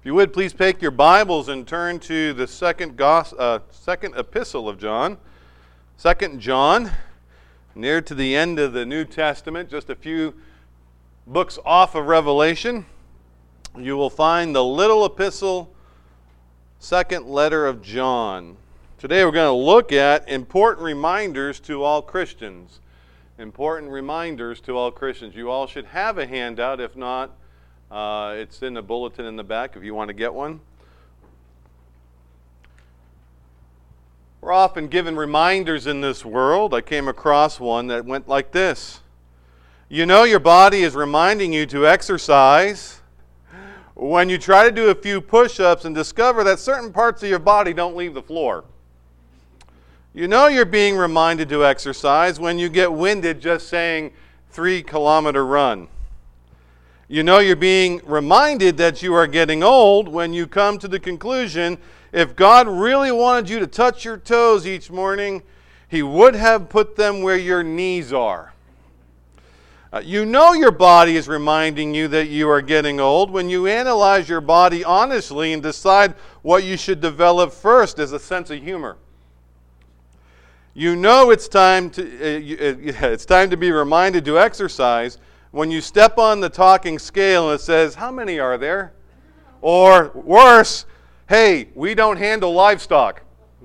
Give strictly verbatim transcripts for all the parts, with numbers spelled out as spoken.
If you would, please take your Bibles and turn to the second, gos- uh, second epistle of John, Second John, near to the end of the New Testament, just a few books off of Revelation. You will find the little epistle, second letter of John. Today we're going to look at important reminders to all Christians. Important reminders to all Christians. You all should have a handout. If not, uh, it's in the bulletin in the back if you want to get one. We're often given reminders in this world. I came across one that went like this. You know your body is reminding you to exercise when you try to do a few push-ups and discover that certain parts of your body don't leave the floor. You know you're being reminded to exercise when you get winded just saying three kilometer run. You know you're being reminded that you are getting old when you come to the conclusion if God really wanted you to touch your toes each morning, He would have put them where your knees are. Uh, you know your body is reminding you that you are getting old when you analyze your body honestly and decide what you should develop first as a sense of humor. You know it's time to uh, it's time to be reminded to exercise when you step on the talking scale and it says, "How many are there?" Or worse, "Hey, we don't handle livestock."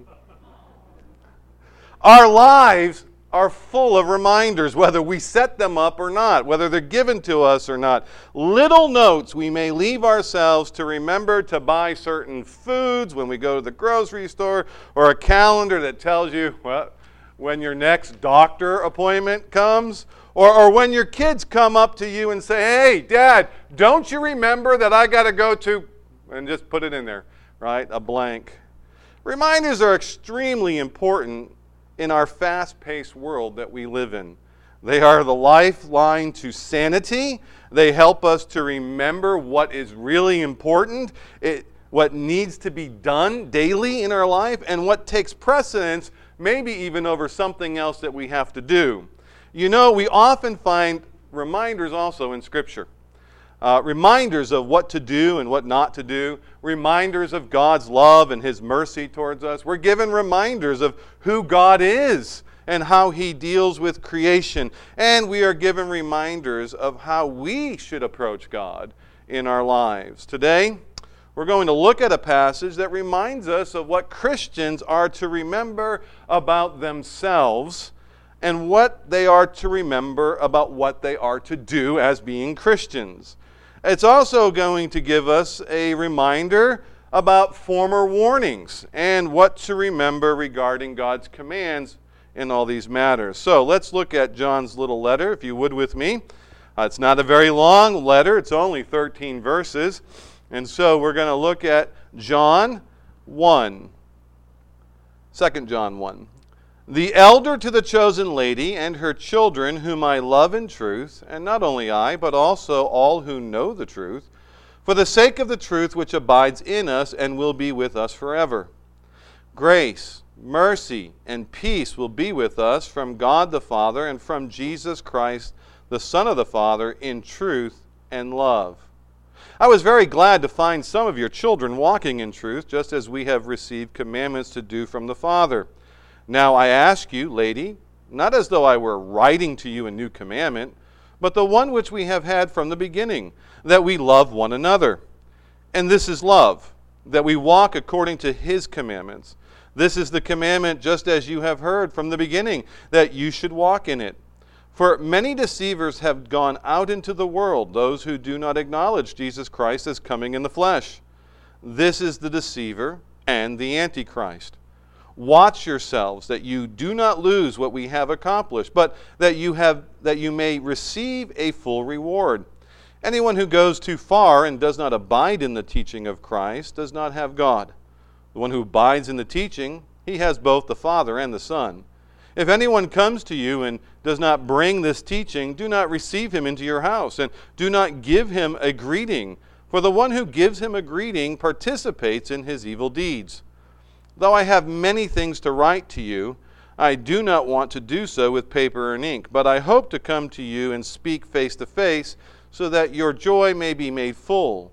Our lives are full of reminders, whether we set them up or not, whether they're given to us or not. Little notes we may leave ourselves to remember to buy certain foods when we go to the grocery store, or a calendar that tells you, well, when your next doctor appointment comes, or, or when your kids come up to you and say, "Hey, Dad, don't you remember that I got to go to," and just put it in there, right? A blank. Reminders are extremely important in our fast-paced world that we live in. They are the lifeline to sanity. They help us to remember what is really important, it, what needs to be done daily in our life, and what takes precedence maybe even over something else that we have to do. You know, we often find reminders also in Scripture. Uh, reminders of what to do and what not to do. Reminders of God's love and His mercy towards us. We're given reminders of who God is and how He deals with creation. And we are given reminders of how we should approach God in our lives. Today, we're going to look at a passage that reminds us of what Christians are to remember about themselves and what they are to remember about what they are to do as being Christians. It's also going to give us a reminder about former warnings and what to remember regarding God's commands in all these matters. So let's look at John's little letter, if you would with me. Uh, it's not a very long letter. It's only thirteen verses. And so we're going to look at John one, Second John one. The elder to the chosen lady and her children whom I love in truth, and not only I, but also all who know the truth, for the sake of the truth which abides in us and will be with us forever. Grace, mercy, and peace will be with us from God the Father and from Jesus Christ, the Son of the Father, in truth and love. I was very glad to find some of your children walking in truth, just as we have received commandments to do from the Father. Now I ask you, lady, not as though I were writing to you a new commandment, but the one which we have had from the beginning, that we love one another. And this is love, that we walk according to His commandments. This is the commandment just as you have heard from the beginning, that you should walk in it. For many deceivers have gone out into the world, those who do not acknowledge Jesus Christ as coming in the flesh. This is the deceiver and the Antichrist. Watch yourselves that you do not lose what we have accomplished, but that you have that you may receive a full reward. Anyone who goes too far and does not abide in the teaching of Christ does not have God. The one who abides in the teaching, he has both the Father and the Son. If anyone comes to you and does not bring this teaching, do not receive him into your house, and do not give him a greeting, for the one who gives him a greeting participates in his evil deeds. Though I have many things to write to you, I do not want to do so with paper and ink, but I hope to come to you and speak face to face, so that your joy may be made full.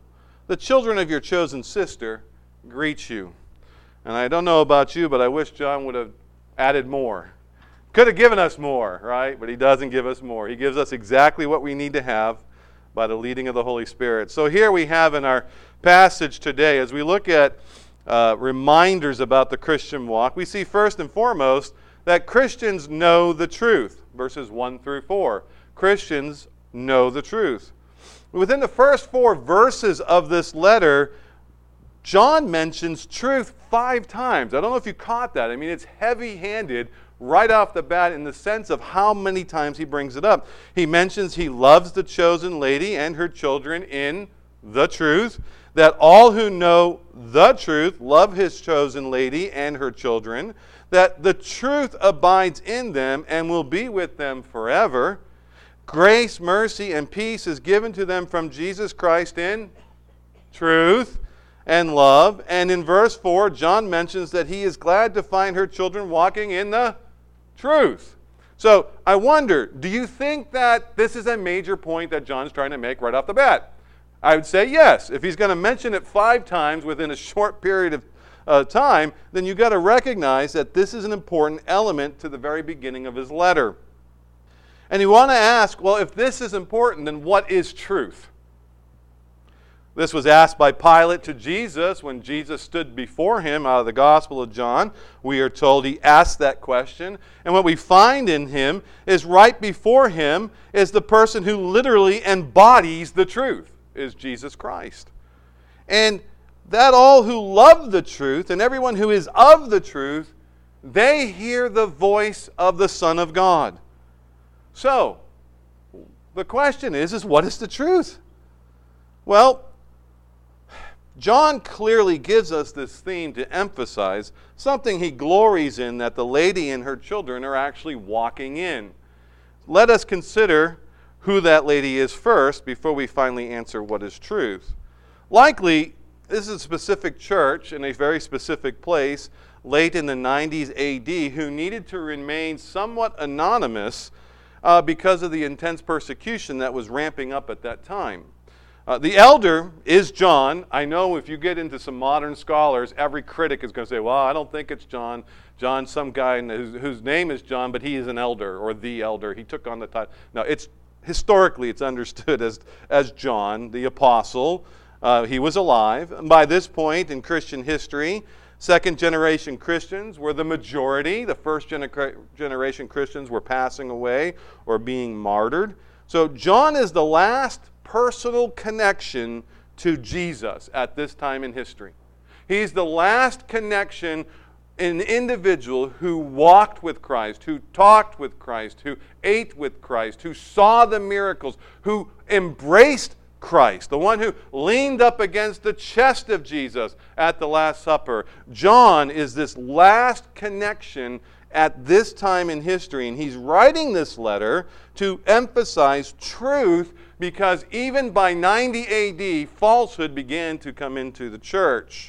the children of your chosen sister greet you. And I don't know about you, but I wish John would have added more. Could have given us more, right? But he doesn't give us more. He gives us exactly what we need to have by the leading of the Holy Spirit. So here we have in our passage today, as we look at uh, reminders about the Christian walk, we see first and foremost that Christians know the truth. Verses one through four. Christians know the truth. Within the first four verses of this letter, John mentions truth five times. I don't know if you caught that. I mean, it's heavy-handed right off the bat in the sense of how many times he brings it up. He mentions he loves the chosen lady and her children in the truth, that all who know the truth love his chosen lady and her children, that the truth abides in them and will be with them forever. Grace, mercy, and peace is given to them from Jesus Christ in truth and love. And in verse four, John mentions that he is glad to find her children walking in the truth. So I wonder, do you think that this is a major point that John's trying to make right off the bat? I would say yes. If he's going to mention it five times within a short period of uh, time, then you've got to recognize that this is an important element to the very beginning of his letter. And you want to ask, well, if this is important, then what is truth? This was asked by Pilate to Jesus when Jesus stood before him out of the Gospel of John. We are told he asked that question. And what we find in him is right before him is the person who literally embodies the truth, is Jesus Christ. And that all who love the truth and everyone who is of the truth, they hear the voice of the Son of God. So, the question is, is what is the truth? Well, John clearly gives us this theme to emphasize something he glories in that the lady and her children are actually walking in. Let us consider who that lady is first before we finally answer what is truth. Likely, this is a specific church in a very specific place late in the nineties A D who needed to remain somewhat anonymous uh, because of the intense persecution that was ramping up at that time. Uh, the elder is John. I know if you get into some modern scholars, every critic is going to say, well, I don't think it's John. John's some guy whose, whose name is John, but he is an elder or the elder. He took on the title. No, it's historically it's understood as, as John, the apostle. Uh, he was alive. And by this point in Christian history, second generation Christians were the majority. The first gener- generation Christians were passing away or being martyred. So John is the last personal connection to Jesus at this time in history. He's the last connection, an individual who walked with Christ, who talked with Christ, who ate with Christ, who saw the miracles, who embraced Christ, the one who leaned up against the chest of Jesus at the Last Supper. John is this last connection at this time in history, and he's writing this letter to emphasize truth because even by ninety A D, falsehood began to come into the church.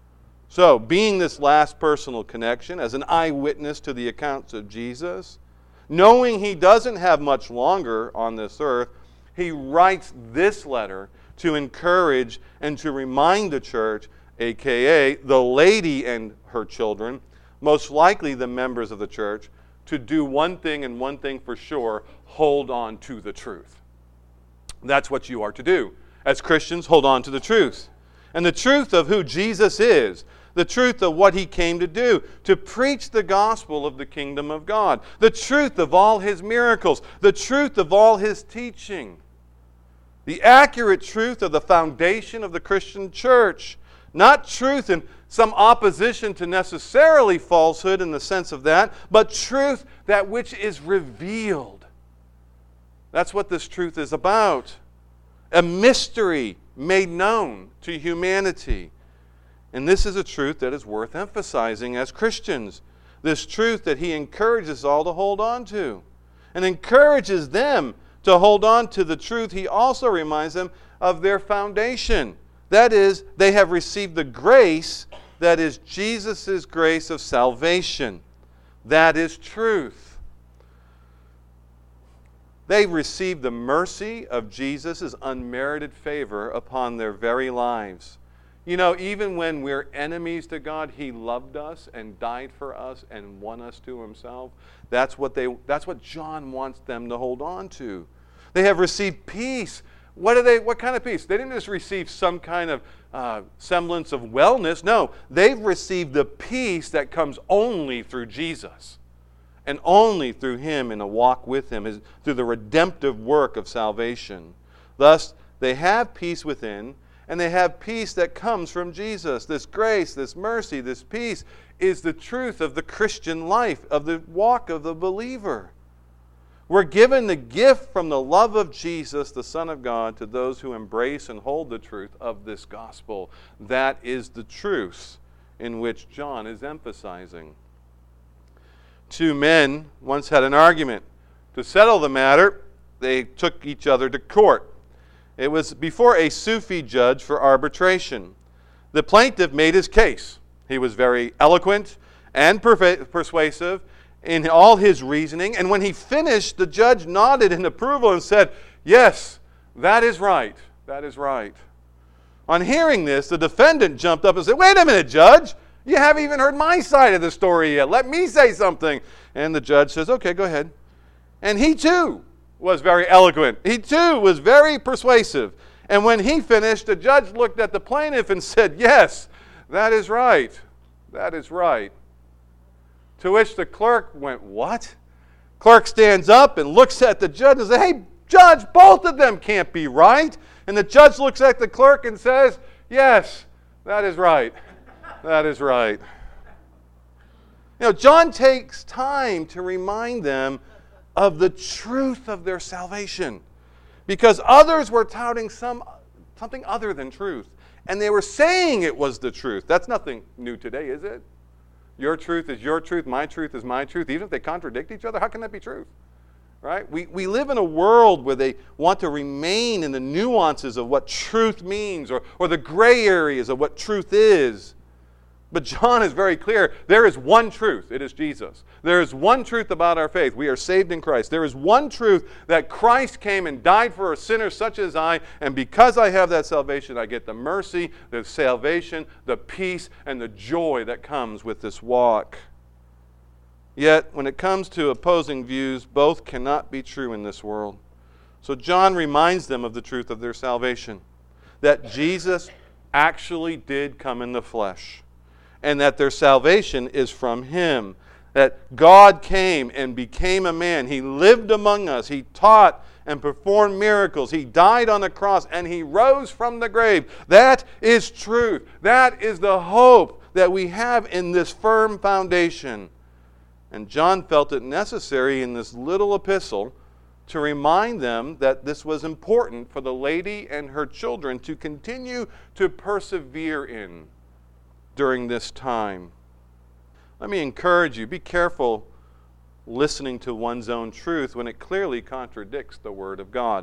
So, being this last personal connection, as an eyewitness to the accounts of Jesus, knowing he doesn't have much longer on this earth, he writes this letter to encourage and to remind the church, aka the lady and her children, most likely the members of the church, to do one thing and one thing for sure, hold on to the truth. That's what you are to do. As Christians, hold on to the truth. And the truth of who Jesus is, the truth of what he came to do, to preach the gospel of the kingdom of God, the truth of all his miracles, the truth of all his teaching, the accurate truth of the foundation of the Christian church, not truth in some opposition to necessarily falsehood in the sense of that, but truth that which is revealed. That's what this truth is about. A mystery made known to humanity. And this is a truth that is worth emphasizing as Christians. This truth that he encourages all to hold on to. And encourages them to hold on to the truth. He also reminds them of their foundation. That is, they have received the grace that is Jesus' grace of salvation. That is truth. They received the mercy of Jesus' unmerited favor upon their very lives. You know, even when we're enemies to God, He loved us and died for us and won us to Himself. That's what they that's what John wants them to hold on to. They have received peace. What are they what kind of peace? They didn't just receive some kind of uh, semblance of wellness. No, they've received the peace that comes only through Jesus. And only through Him in a walk with Him, is through the redemptive work of salvation. Thus, they have peace within, and they have peace that comes from Jesus. This grace, this mercy, this peace is the truth of the Christian life, of the walk of the believer. We're given the gift from the love of Jesus, the Son of God, to those who embrace and hold the truth of this gospel. That is the truth in which John is emphasizing. Two men once had an argument. To settle the matter, they took each other to court. It was before a Sufi judge for arbitration. The plaintiff made his case. He was very eloquent and perva- persuasive in all his reasoning. And when he finished, the judge nodded in approval and said, "Yes, that is right. That is right." On hearing this, the defendant jumped up and said, "Wait a minute, Judge. You haven't even heard my side of the story yet. Let me say something." And the judge says, "Okay, go ahead." And he too was very eloquent. He too was very persuasive. And when he finished, the judge looked at the plaintiff and said, "Yes, that is right. That is right." To which the clerk went, "What?" Clerk stands up and looks at the judge and says, "Hey, Judge, both of them can't be right." And the judge looks at the clerk and says, "Yes, that is right. That is right." You know, John takes time to remind them of the truth of their salvation, because others were touting some something other than truth, and they were saying it was the truth. That's nothing new today, is it? Your truth is your truth, my truth is my truth. Even if they contradict each other, how can that be truth? Right? We, we live in a world where they want to remain in the nuances of what truth means, or, or the gray areas of what truth is. But John is very clear. There is one truth. It is Jesus. There is one truth about our faith. We are saved in Christ. There is one truth, that Christ came and died for a sinner such as I, and because I have that salvation, I get the mercy, the salvation, the peace, and the joy that comes with this walk. Yet, when it comes to opposing views, both cannot be true in this world. So John reminds them of the truth of their salvation, that Jesus actually did come in the flesh, and that their salvation is from Him. That God came and became a man. He lived among us. He taught and performed miracles. He died on the cross and He rose from the grave. That is truth. That is the hope that we have in this firm foundation. And John felt it necessary in this little epistle to remind them that this was important for the lady and her children to continue to persevere in during this time. Let me encourage you, be careful listening to one's own truth when it clearly contradicts the Word of God.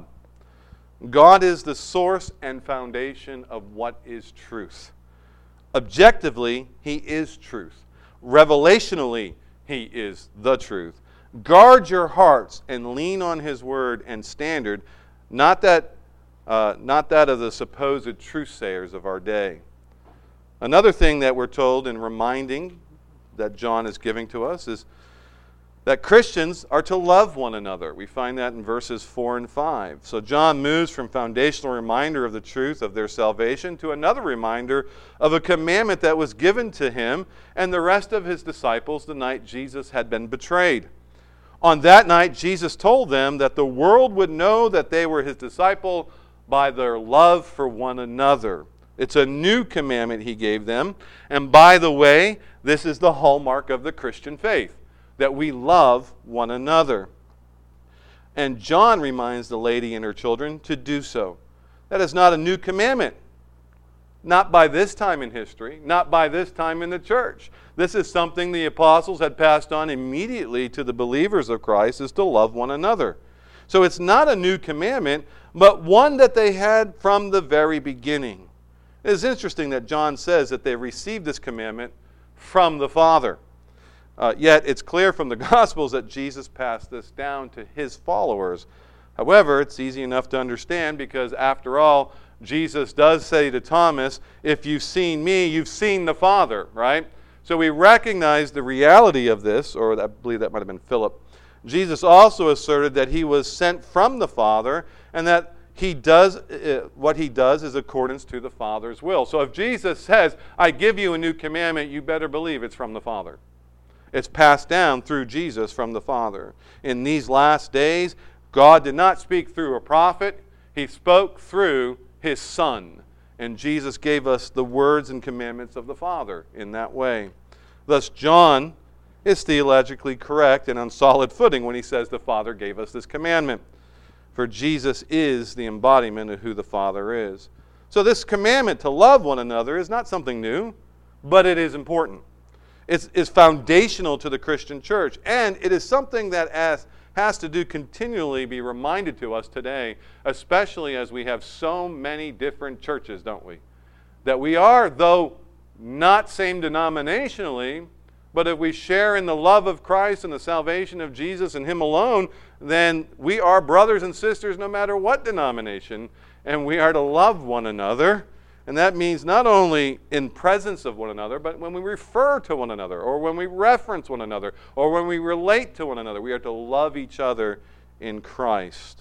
God is the source and foundation of what is truth. Objectively, He is truth. Revelationally, He is the truth. Guard your hearts and lean on His Word and standard, not that, uh, not that of the supposed truthsayers of our day. Another thing that we're told in reminding that John is giving to us is that Christians are to love one another. We find that in verses four and five. So John moves from foundational reminder of the truth of their salvation to another reminder of a commandment that was given to him and the rest of his disciples the night Jesus had been betrayed. On that night, Jesus told them that the world would know that they were His disciple by their love for one another. It's a new commandment He gave them. And by the way, this is the hallmark of the Christian faith, that we love one another. And John reminds the lady and her children to do so. That is not a new commandment. Not by this time in history, not by this time in the church. This is something the apostles had passed on immediately to the believers of Christ, is to love one another. So it's not a new commandment, but one that they had from the very beginning. It is interesting that John says that they received this commandment from the Father. Uh, yet it's clear from the Gospels that Jesus passed this down to His followers However, it's easy enough to understand because, after all, Jesus does say to Thomas, if you've seen me, you've seen the Father, right? So we recognize the reality of this, or I believe that might have been Philip. Jesus also asserted that he was sent from the Father, and that he does uh, what he does is accordance to the Father's will. So if Jesus says, I give you a new commandment, you better believe it's from the Father. It's passed down through Jesus from the Father. In these last days, God did not speak through a prophet. He spoke through his Son. And Jesus gave us the words and commandments of the Father in that way. Thus, John is theologically correct and on solid footing when he says the Father gave us this commandment. For Jesus is the embodiment of who the Father is. So this commandment to love one another is not something new, but it is important. It's, it's foundational to the Christian church, and it is something that has, has to do continually be reminded to us today, especially as we have so many different churches, don't we? That we are, though not same denominationally, but if we share in the love of Christ and the salvation of Jesus and Him alone, then we are brothers and sisters no matter what denomination, and we are to love one another. And that means not only in presence of one another, but when we refer to one another, or when we reference one another, or when we relate to one another, we are to love each other in Christ.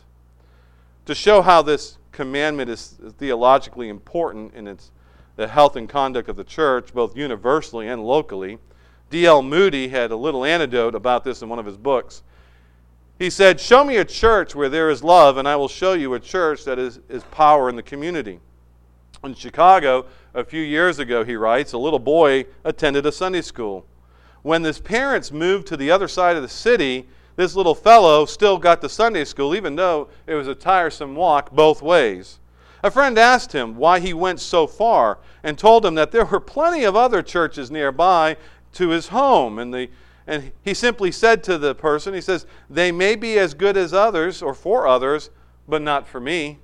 To show how this commandment is theologically important in its the health and conduct of the church, both universally and locally, D L Moody had a little anecdote about this in one of his books. He said, show me a church where there is love, and I will show you a church that is, is power in the community. In Chicago, a few years ago, he writes, a little boy attended a Sunday school. When his parents moved to the other side of the city, this little fellow still got to Sunday school, even though it was a tiresome walk both ways. A friend asked him why he went so far and told him that there were plenty of other churches nearby to his home. And, the, and he simply said to the person, he says, they may be as good as others or for others, but not for me.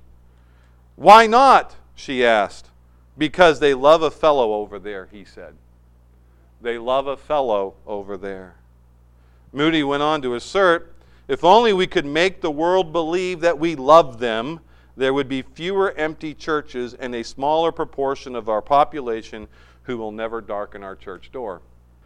Why not? She asked. Because they love a fellow over there, he said. They love a fellow over there. Moody went on to assert, if only we could make the world believe that we love them, there would be fewer empty churches and a smaller proportion of our population who will never darken our church door.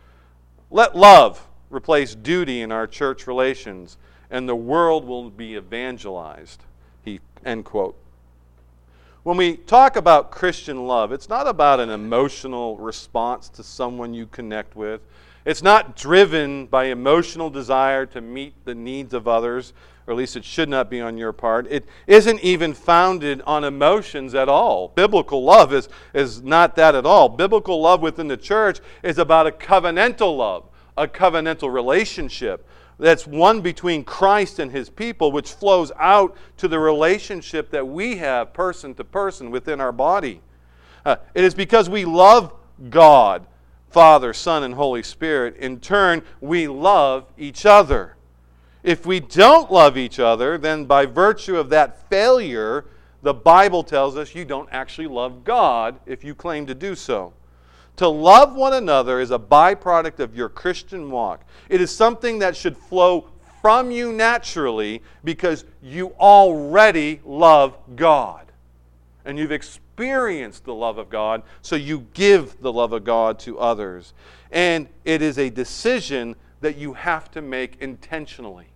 Let love replace duty in our church relations, and the world will be evangelized. He, end quote. When we talk about Christian love, it's not about an emotional response to someone you connect with. It's not driven by emotional desire to meet the needs of others, or at least it should not be on your part. It isn't even founded on emotions at all. Biblical love is, is not that at all. Biblical love within the church is about a covenantal love, a covenantal relationship. That's one between Christ and His people, which flows out to the relationship that we have person to person within our body. Uh, it is because we love God, Father, Son, and Holy Spirit. In turn, we love each other. If we don't love each other, then by virtue of that failure, the Bible tells us you don't actually love God if you claim to do so. To love one another is a byproduct of your Christian walk. It is something that should flow from you naturally because you already love God. And you've experienced the love of God, so you give the love of God to others. And it is a decision that you have to make intentionally.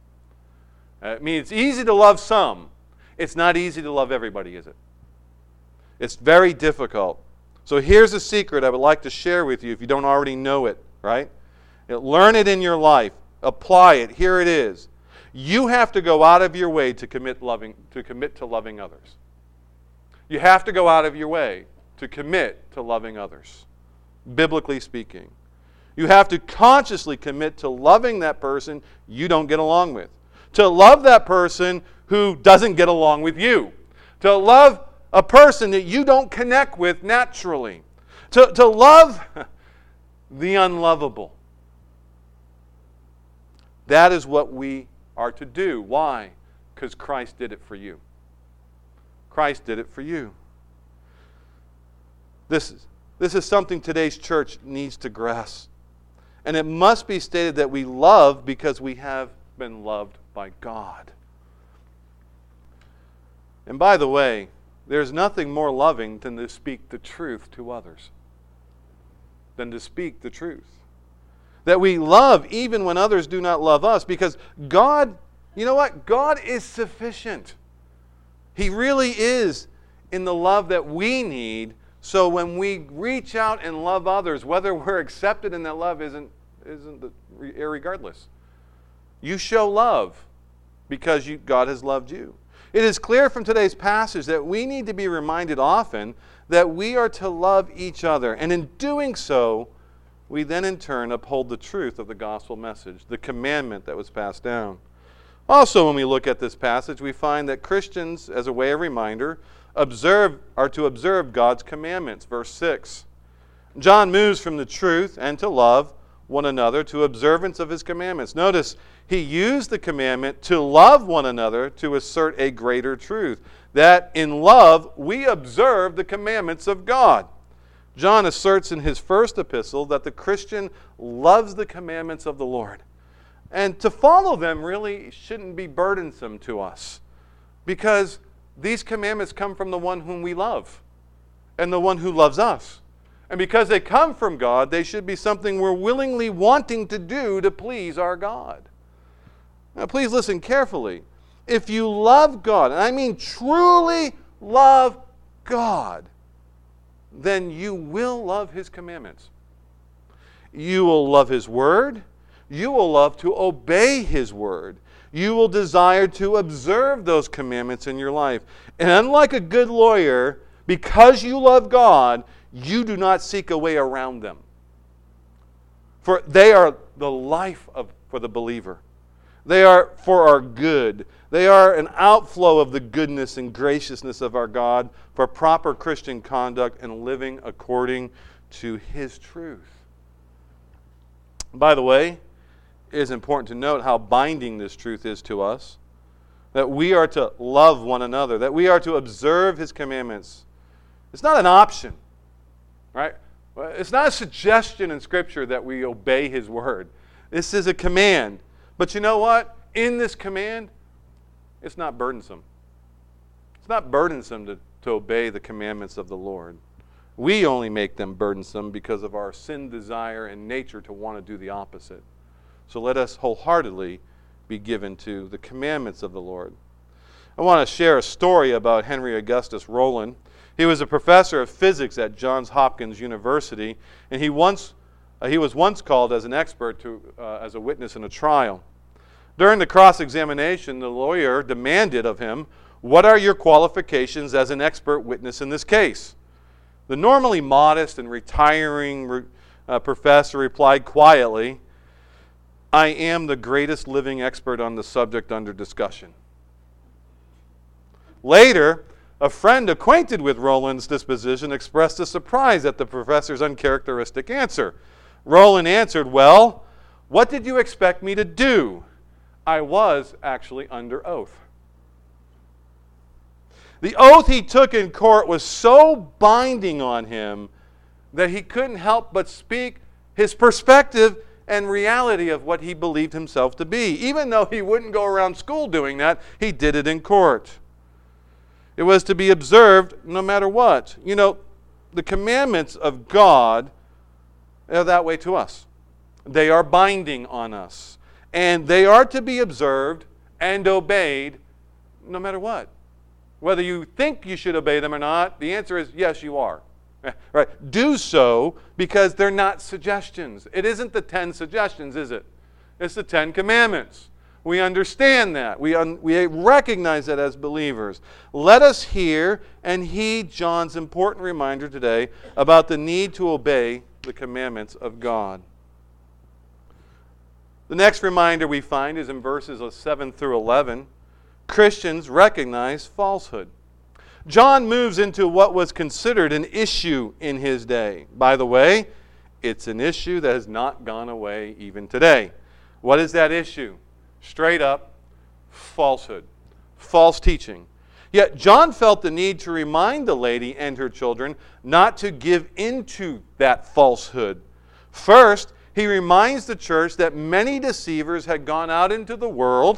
I mean, it's easy to love some. It's not easy to love everybody, is it? It's very difficult. So here's a secret I would like to share with you if you don't already know it, right? Learn it in your life. Apply it. Here it is. You have to go out of your way to commit loving to commit to loving others. You have to go out of your way to commit to loving others, biblically speaking. You have to consciously commit to loving that person you don't get along with. To love that person who doesn't get along with you. To love a person that you don't connect with naturally. To, to love the unlovable. That is what we are to do. Why? Because Christ did it for you. Christ did it for you. This is, this is something today's church needs to grasp. And it must be stated that we love because we have been loved by God. And by the way, there's nothing more loving than to speak the truth to others. Than to speak the truth. That we love even when others do not love us, because God, you know what? God is sufficient. He really is in the love that we need. So when we reach out and love others, whether we're accepted in that love isn't isn't the, irregardless. You show love because you, God has loved you. It is clear from today's passage that we need to be reminded often that we are to love each other. And in doing so, we then in turn uphold the truth of the gospel message, the commandment that was passed down. Also, when we look at this passage, we find that Christians, as a way of reminder, observe are to observe God's commandments. Verse six. John moves from the truth and to love one another to observance of his commandments. Notice, he used the commandment to love one another to assert a greater truth, that in love we observe the commandments of God. John asserts in his first epistle that the Christian loves the commandments of the Lord. And to follow them really shouldn't be burdensome to us, because these commandments come from the one whom we love and the one who loves us. And because they come from God, they should be something we're willingly wanting to do to please our God. Now, please listen carefully. If you love God, and I mean truly love God, then you will love His commandments. You will love His word. You will love to obey His word. You will desire to observe those commandments in your life. And unlike a good lawyer, because you love God, you do not seek a way around them. For they are the life of, for the believer. They are for our good. They are an outflow of the goodness and graciousness of our God for proper Christian conduct and living according to His truth. By the way, it is important to note how binding this truth is to us. That we are to love one another. That we are to observe His commandments. It's not an option. Right? It's not a suggestion in Scripture that we obey His word. This is a command. But you know what? In this command, it's not burdensome. It's not burdensome to, to obey the commandments of the Lord. We only make them burdensome because of our sin desire and nature to want to do the opposite. So let us wholeheartedly be given to the commandments of the Lord. I want to share a story about Henry Augustus Rowland. He was a professor of physics at Johns Hopkins University, and he once uh, he was once called as an expert to uh, as a witness in a trial. During the cross-examination, the lawyer demanded of him, "What are your qualifications as an expert witness in this case?" The normally modest and retiring uh, professor replied quietly, "I am the greatest living expert on the subject under discussion." Later, a friend acquainted with Rowland's disposition expressed a surprise at the professor's uncharacteristic answer. Rowland answered, "Well, what did you expect me to do? I was actually under oath." The oath he took in court was so binding on him that he couldn't help but speak his perspective and reality of what he believed himself to be. Even though he wouldn't go around school doing that, he did it in court. It was to be observed no matter what. You know, the commandments of God are that way to us. They are binding on us. And they are to be observed and obeyed no matter what. Whether you think you should obey them or not, the answer is yes, you are. Right? Do so because they're not suggestions. It isn't the ten suggestions, is it? It's the Ten Commandments. We understand that. We, un- we recognize that as believers. Let us hear and heed John's important reminder today about the need to obey the commandments of God. The next reminder we find is in verses seven through eleven. Christians recognize falsehood. John moves into what was considered an issue in his day. By the way, it's an issue that has not gone away even today. What is that issue? Straight up, falsehood, false teaching. Yet John felt the need to remind the lady and her children not to give into that falsehood. First, he reminds the church that many deceivers had gone out into the world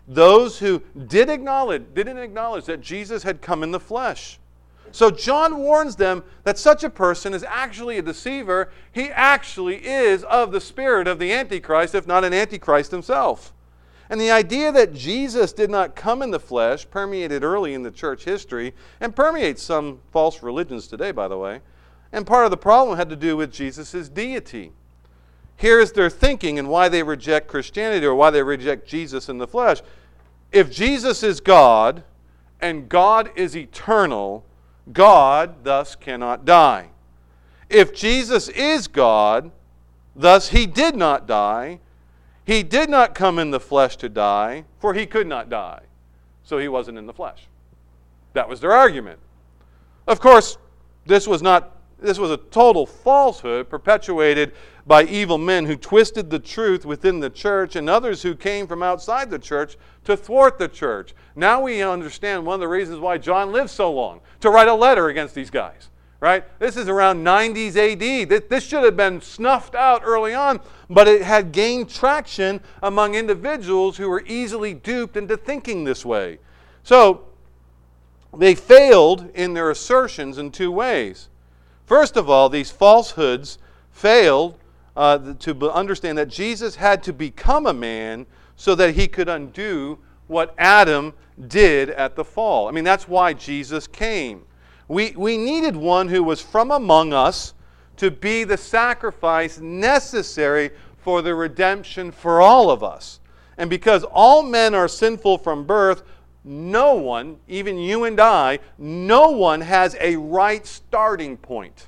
those who did acknowledge, didn't acknowledge that Jesus had come in the flesh. So John warns them that such a person is actually a deceiver. He actually is of the spirit of the Antichrist, if not an Antichrist himself. And the idea that Jesus did not come in the flesh permeated early in the church history and permeates some false religions today, by the way. And part of the problem had to do with Jesus' deity. Here's their thinking and why they reject Christianity or why they reject Jesus in the flesh. If Jesus is God and God is eternal, God thus cannot die. If Jesus is God, thus he did not die. He did not come in the flesh to die, for he could not die. So he wasn't in the flesh. That was their argument. Of course, this was not this was a total falsehood perpetuated by evil men who twisted the truth within the church and others who came from outside the church to thwart the church. Now we understand one of the reasons why John lived so long, to write a letter against these guys. Right? This is around nineties A D. This should have been snuffed out early on, but it had gained traction among individuals who were easily duped into thinking this way. So, they failed in their assertions in two ways. First of all, these falsehoods failed uh, to understand that Jesus had to become a man so that he could undo what Adam did at the fall. I mean, that's why Jesus came. We, we needed one who was from among us to be the sacrifice necessary for the redemption for all of us. And because all men are sinful from birth, no one, even you and I, no one has a right starting point.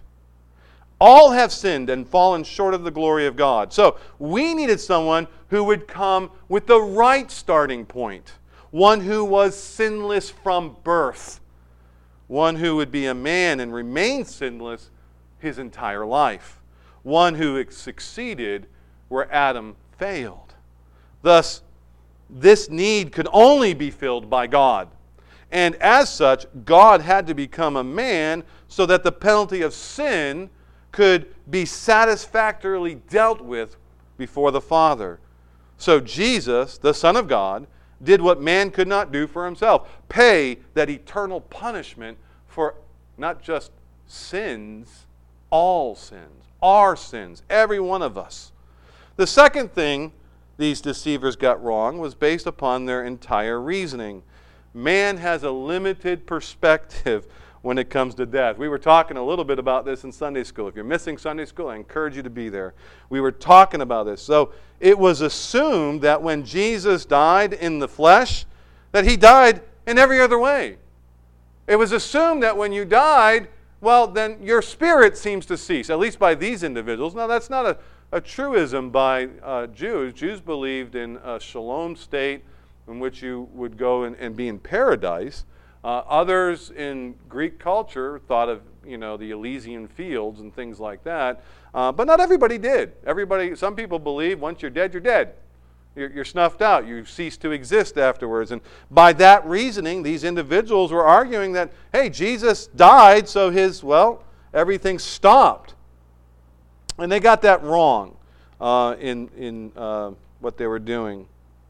All have sinned and fallen short of the glory of God. So we needed someone who would come with the right starting point. One who was sinless from birth. One who would be a man and remain sinless his entire life. One who succeeded where Adam failed. Thus, this need could only be filled by God. And as such, God had to become a man so that the penalty of sin could be satisfactorily dealt with before the Father. So Jesus, the Son of God, did what man could not do for himself. Pay that eternal punishment for not just sins, all sins, our sins, every one of us. The second thing these deceivers got wrong was based upon their entire reasoning. Man has a limited perspective when it comes to death. We were talking a little bit about this in Sunday school. If you're missing Sunday school, I encourage you to be there. We were talking about this. So it was assumed that when Jesus died in the flesh, that he died in every other way. It was assumed that when you died, well, then your spirit seems to cease, at least by these individuals. Now, that's not a A truism by uh, Jews. Jews believed in a shalom state in which you would go and, and be in paradise. Uh, others in Greek culture thought of, you know, the Elysian fields and things like that. Uh, but not everybody did. Everybody, some people believe once you're dead, you're dead. You're, you're snuffed out. You cease to exist afterwards. And by that reasoning, these individuals were arguing that, hey, Jesus died, so his, well, everything stopped. And they got that wrong uh, in, in uh, what they were doing.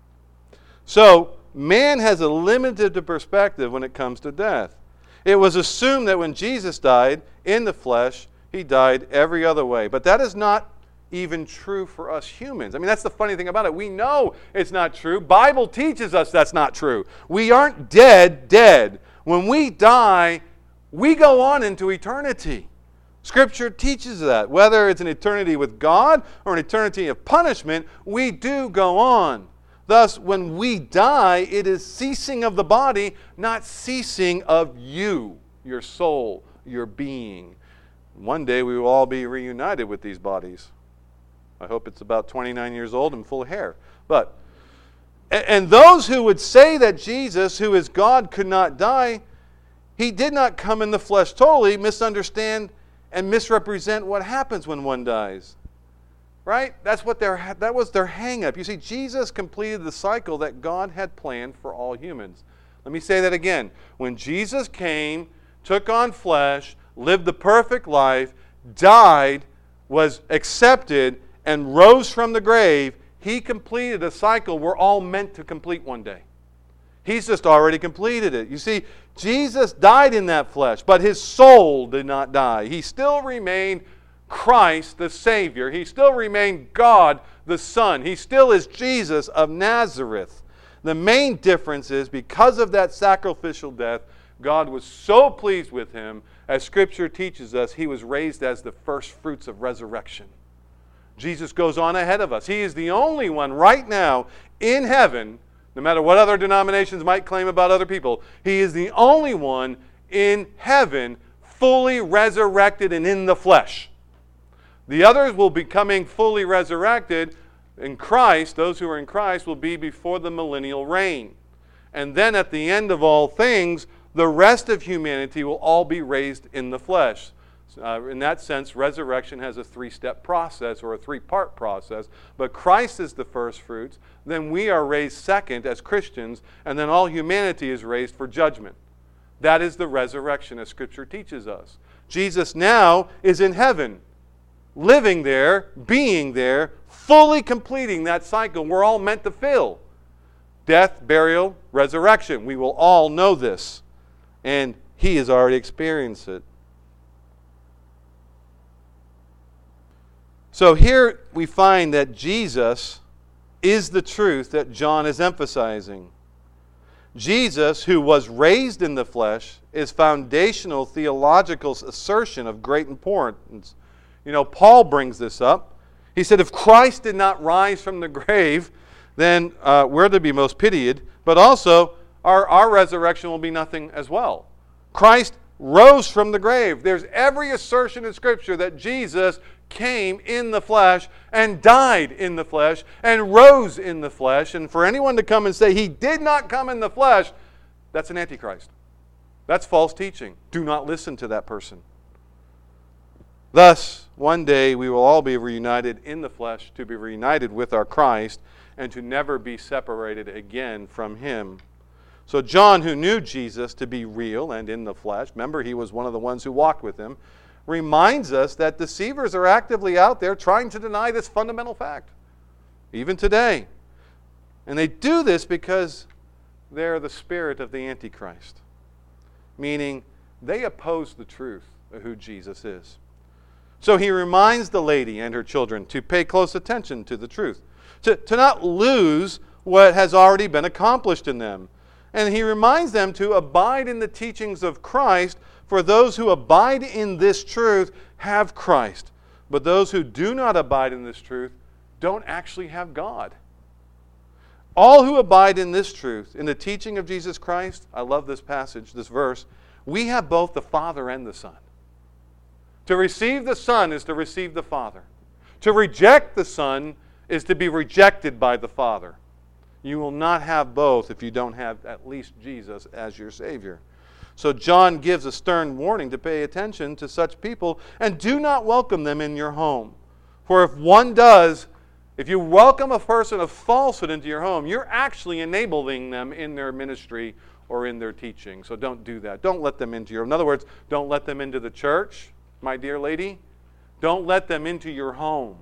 So, man has a limited perspective when it comes to death. It was assumed that when Jesus died in the flesh, he died every other way. But that is not even true for us humans. I mean, that's the funny thing about it. We know it's not true. Bible teaches us that's not true. We aren't dead, dead. When we die, we go on into eternity. Scripture teaches that. Whether it's an eternity with God or an eternity of punishment, we do go on. Thus, when we die, it is ceasing of the body, not ceasing of you, your soul, your being. One day we will all be reunited with these bodies. I hope it's about twenty-nine years old and full of hair. But, and those who would say that Jesus, who is God, could not die, he did not come in the flesh totally, misunderstand and misrepresent what happens when one dies. Right? That's what their, that was their hang-up. You see, Jesus completed the cycle that God had planned for all humans. Let me say that again. When Jesus came, took on flesh, lived the perfect life, died, was accepted, and rose from the grave, he completed a cycle we're all meant to complete one day. He's just already completed it. You see, Jesus died in that flesh, but his soul did not die. He still remained Christ the Savior. He still remained God the Son. He still is Jesus of Nazareth. The main difference is because of that sacrificial death, God was so pleased with him, as Scripture teaches us, he was raised as the first fruits of resurrection. Jesus goes on ahead of us. He is the only one right now in heaven, no matter what other denominations might claim about other people, he is the only one in heaven fully resurrected and in the flesh. The others will be coming fully resurrected in Christ. Those who are in Christ will be before the millennial reign. And then at the end of all things, the rest of humanity will all be raised in the flesh. Uh, in that sense, resurrection has a three-step process or a three-part process. But Christ is the first fruits. Then we are raised second as Christians. And then all humanity is raised for judgment. That is the resurrection as Scripture teaches us. Jesus now is in heaven, living there, being there, fully completing that cycle we're all meant to fill. Death, burial, resurrection. We will all know this. And he has already experienced it. So here we find that Jesus is the truth that John is emphasizing. Jesus, who was raised in the flesh, is foundational theological assertion of great importance. You know, Paul brings this up. He said, if Christ did not rise from the grave, then uh, we're to be most pitied, but also our, our resurrection will be nothing as well. Christ rose from the grave. There's every assertion in Scripture that Jesus came in the flesh and died in the flesh and rose in the flesh. And for anyone to come and say he did not come in the flesh, that's an antichrist. That's false teaching. Do not listen to that person. Thus, one day we will all be reunited in the flesh to be reunited with our Christ and to never be separated again from him. So John, who knew Jesus to be real and in the flesh, remember he was one of the ones who walked with him, reminds us that deceivers are actively out there trying to deny this fundamental fact, even today. And they do this because they're the spirit of the Antichrist, meaning they oppose the truth of who Jesus is. So he reminds the lady and her children to pay close attention to the truth, to, to not lose what has already been accomplished in them. And he reminds them to abide in the teachings of Christ, for those who abide in this truth have Christ. But those who do not abide in this truth don't actually have God. All who abide in this truth, in the teaching of Jesus Christ, I love this passage, this verse, we have both the Father and the Son. To receive the Son is to receive the Father. To reject the Son is to be rejected by the Father. You will not have both if you don't have at least Jesus as your Savior. So John gives a stern warning to pay attention to such people and do not welcome them in your home. For if one does, if you welcome a person of falsehood into your home, you're actually enabling them in their ministry or in their teaching. So don't do that. Don't let them into your, in other words, don't let them into the church, my dear lady. Don't let them into your home.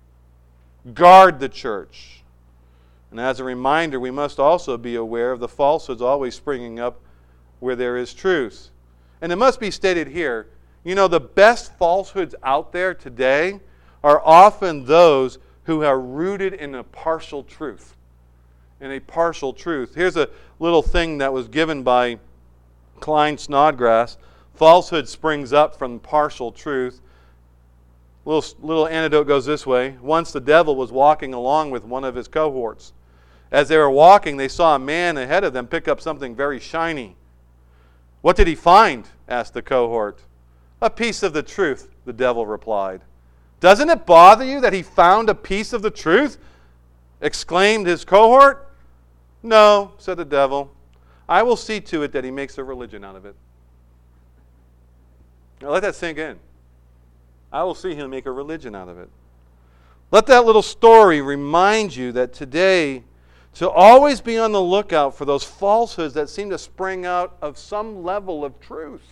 Guard the church. And as a reminder, we must also be aware of the falsehoods always springing up where there is truth. And it must be stated here, you know, the best falsehoods out there today are often those who are rooted in a partial truth. In a partial truth. Here's a little thing that was given by Klein Snodgrass. Falsehood springs up from partial truth. Little, little anecdote goes this way. Once the devil was walking along with one of his cohorts. As they were walking, they saw a man ahead of them pick up something very shiny. What did he find? Asked the cohort. A piece of the truth, the devil replied. Doesn't it bother you that he found a piece of the truth? Exclaimed his cohort. No, said the devil. I will see to it that he makes a religion out of it. Now let that sink in. I will see him make a religion out of it. Let that little story remind you that today, to always be on the lookout for those falsehoods that seem to spring out of some level of truth.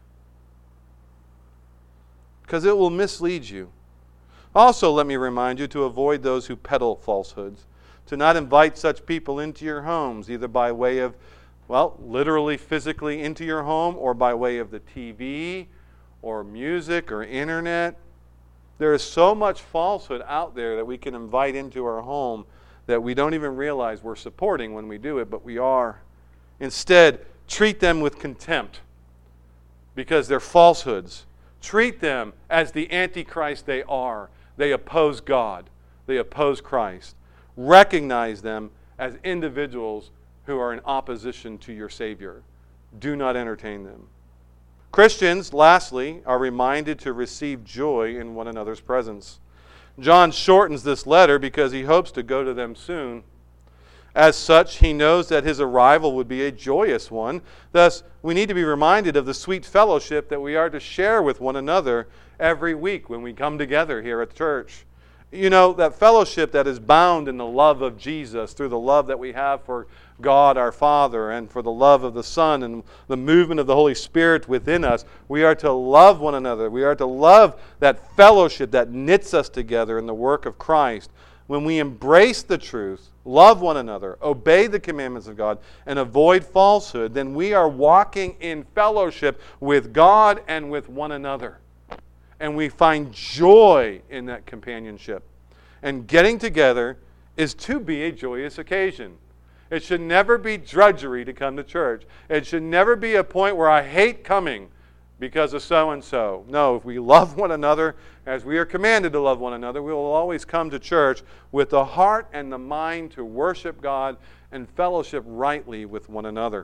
Because it will mislead you. Also, let me remind you to avoid those who peddle falsehoods. To not invite such people into your homes, either by way of well, literally, physically into your home or by way of the T V or music or internet. There is so much falsehood out there that we can invite into our home that we don't even realize we're supporting when we do it, but we are. Instead, treat them with contempt because they're falsehoods. Treat them as the Antichrist they are. They oppose God. They oppose Christ. Recognize them as individuals who are in opposition to your Savior. Do not entertain them. Christians, lastly, are reminded to receive joy in one another's presence. John shortens this letter because he hopes to go to them soon. As such, he knows that his arrival would be a joyous one. Thus, we need to be reminded of the sweet fellowship that we are to share with one another every week when we come together here at church. You know, that fellowship that is bound in the love of Jesus through the love that we have for God our Father and for the love of the Son and the movement of the Holy Spirit within us. We are to love one another. We are to love that fellowship that knits us together in the work of Christ. When we embrace the truth, love one another, obey the commandments of God, and avoid falsehood, then we are walking in fellowship with God and with one another. And we find joy in that companionship. And getting together is to be a joyous occasion. It should never be drudgery to come to church. It should never be a point where I hate coming because of so-and-so. No, if we love one another as we are commanded to love one another, we will always come to church with the heart and the mind to worship God and fellowship rightly with one another.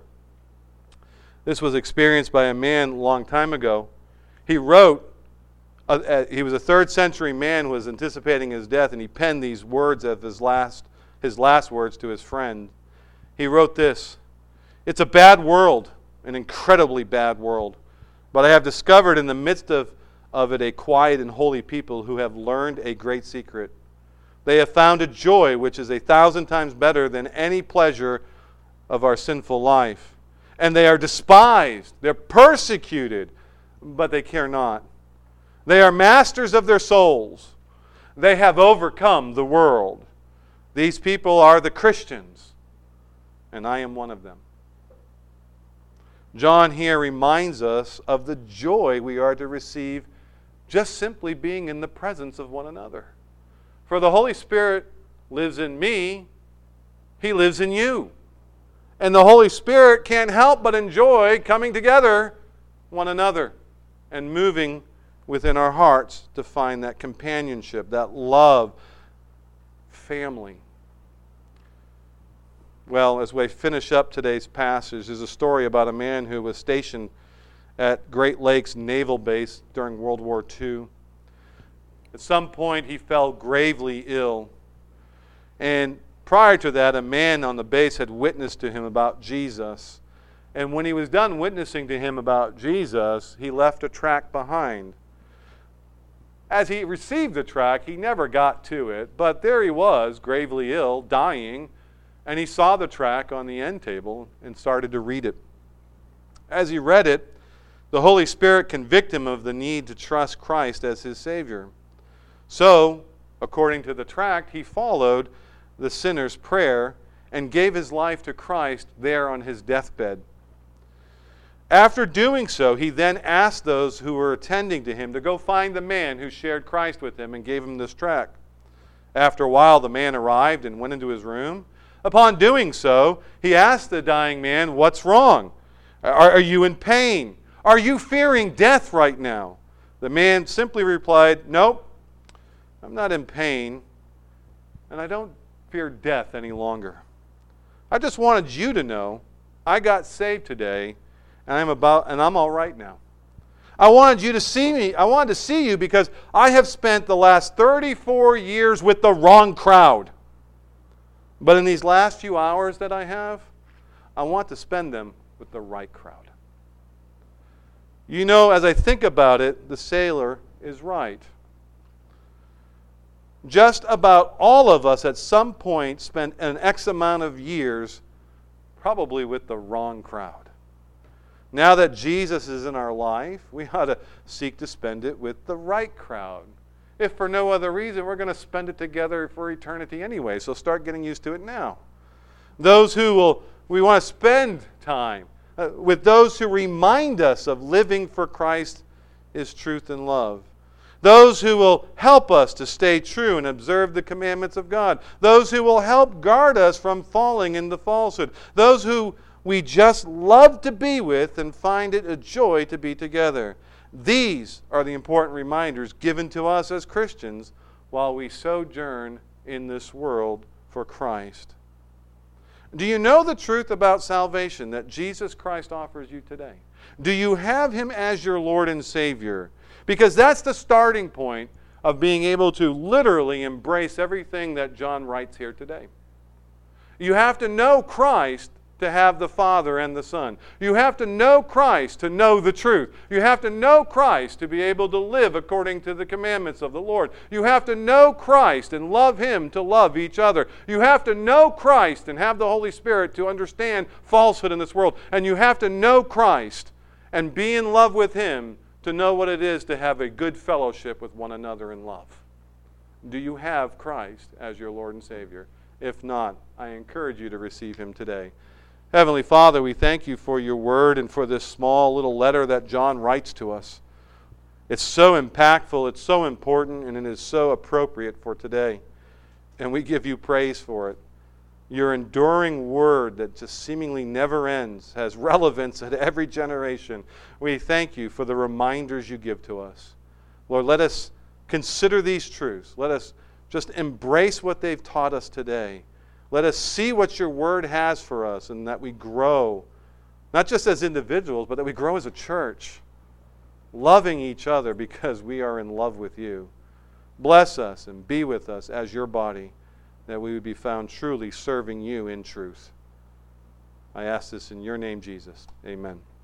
This was experienced by a man a long time ago. He wrote, uh, uh, he was a third century man who was anticipating his death, and he penned these words of his last, his last words to his friend. He wrote this: "It's a bad world, an incredibly bad world. But I have discovered in the midst of, of it a quiet and holy people who have learned a great secret. They have found a joy which is a thousand times better than any pleasure of our sinful life. And they are despised, they're persecuted, but they care not. They are masters of their souls. They have overcome the world. These people are the Christians, and I am one of them." John here reminds us of the joy we are to receive just simply being in the presence of one another. For the Holy Spirit lives in me, He lives in you. And the Holy Spirit can't help but enjoy coming together one another and moving within our hearts to find that companionship, that love, family. Well, as we finish up today's passage, there's a story about a man who was stationed at Great Lakes Naval Base during World War Two. At some point, he fell gravely ill. And prior to that, a man on the base had witnessed to him about Jesus. And when he was done witnessing to him about Jesus, he left a tract behind. As he received the tract, he never got to it, but there he was, gravely ill, dying, and he saw the tract on the end table and started to read it. As he read it, the Holy Spirit convicted him of the need to trust Christ as his Savior. So, according to the tract, he followed the sinner's prayer and gave his life to Christ there on his deathbed. After doing so, he then asked those who were attending to him to go find the man who shared Christ with him and gave him this tract. After a while, the man arrived and went into his room. Upon doing so, he asked the dying man, "What's wrong? Are, are you in pain? Are you fearing death right now?" The man simply replied, "Nope, I'm not in pain, and I don't fear death any longer. I just wanted you to know I got saved today, and I'm about and I'm all right now. I wanted you to see me. I wanted to see you because I have spent the last thirty-four years with the wrong crowd. But in these last few hours that I have, I want to spend them with the right crowd." You know, as I think about it, the sailor is right. Just about all of us at some point spent an X amount of years probably with the wrong crowd. Now that Jesus is in our life, we ought to seek to spend it with the right crowd. If for no other reason, we're going to spend it together for eternity anyway, so start getting used to it now. Those who will We want to spend time uh, with those who remind us of living for Christ is truth and love. Those who will help us to stay true and observe the commandments of God. Those who will help guard us from falling into falsehood. Those who we just love to be with and find it a joy to be together. These are the important reminders given to us as Christians while we sojourn in this world for Christ. Do you know the truth about salvation that Jesus Christ offers you today? Do you have Him as your Lord and Savior? Because that's the starting point of being able to literally embrace everything that John writes here today. You have to know Christ to have the Father and the Son. You have to know Christ to know the truth. You have to know Christ to be able to live according to the commandments of the Lord. You have to know Christ and love Him to love each other. You have to know Christ and have the Holy Spirit to understand falsehood in this world. And you have to know Christ and be in love with Him to know what it is to have a good fellowship with one another in love. Do you have Christ as your Lord and Savior? If not, I encourage you to receive Him today. Heavenly Father, we thank You for Your Word and for this small little letter that John writes to us. It's so impactful, it's so important, and it is so appropriate for today. And we give You praise for it. Your enduring Word that just seemingly never ends has relevance at every generation. We thank You for the reminders You give to us. Lord, let us consider these truths. Let us just embrace what they've taught us today. Let us see what Your Word has for us, and that we grow, not just as individuals, but that we grow as a church, loving each other because we are in love with You. Bless us and be with us as Your body, that we would be found truly serving You in truth. I ask this in Your name, Jesus. Amen.